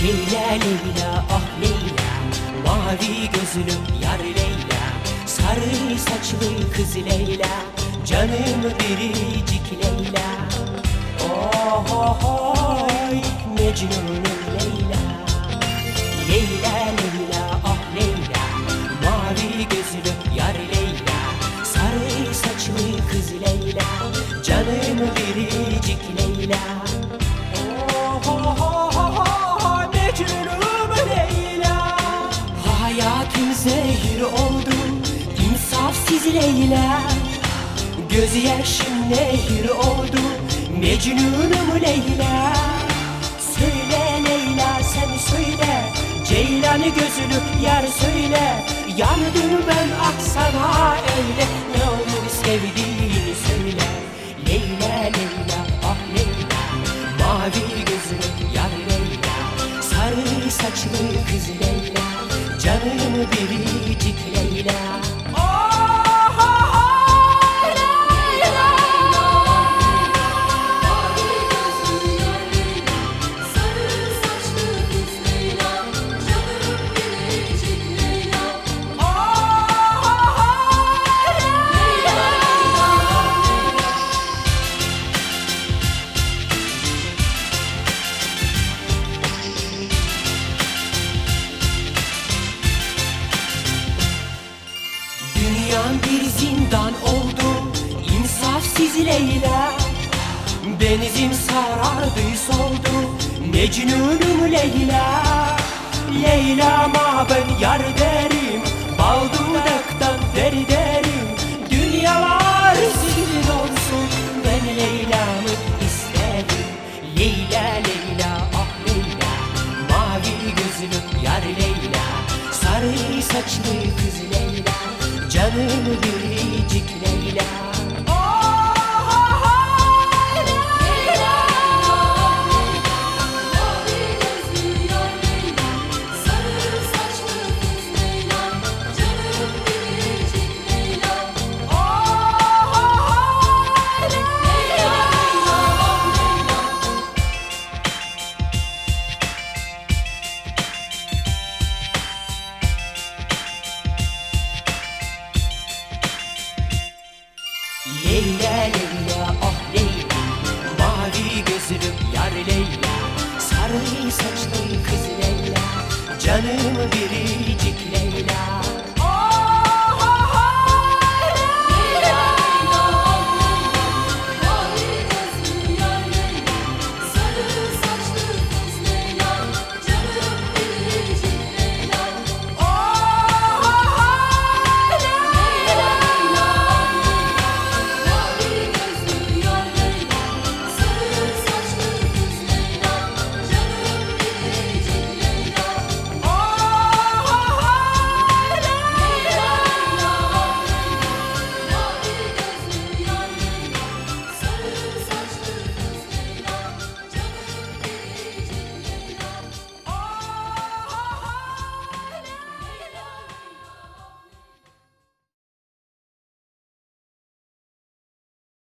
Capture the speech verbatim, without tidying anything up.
Leyla Leyla ah Leyla, mavi gözlü yar Leyla, sarı saçlı kız Leyla, canım biricik Leyla. Oh oh oh Mecnun'um Leyla. Leyla Leyla ah Leyla, mavi gözlü yar Leyla, sarı saçlı kız Leyla, canım biricik Leyla. Oh oh oh oh Mecnun'um Leyla. Hayatım zehir oldu, insafsız Leyla. Gözyaşım nehir oldu, Mecnun'um Leyla. Söyle Leyla sen söyle, ceylan gözlü yar söyle. Yandım ben ah sana öyle, ne olur sevdiğini söyle. Leyla Leyla ah Leyla, mavi gözlü yar Leyla, sarı saçlı kız Leyla, canım biricik Leyla. Dünyam bir zindan oldu, insafsız Leyla. Denizim sarardı soldu, Mecnun'um Leyla. Leyla'ma ben yar derim, bal dudaktan deri derim. Dünyalar sizin olsun, ben Leyla'mı isterim. Leyla Leyla ah Leyla, mavi gözlü yar Leyla, sarı saçlı kız Leyla, canım biricik Leyla. Leyla Leyla ah Leyla, mavi gözlü yar Leyla, sarı saçlı kız Leyla, canım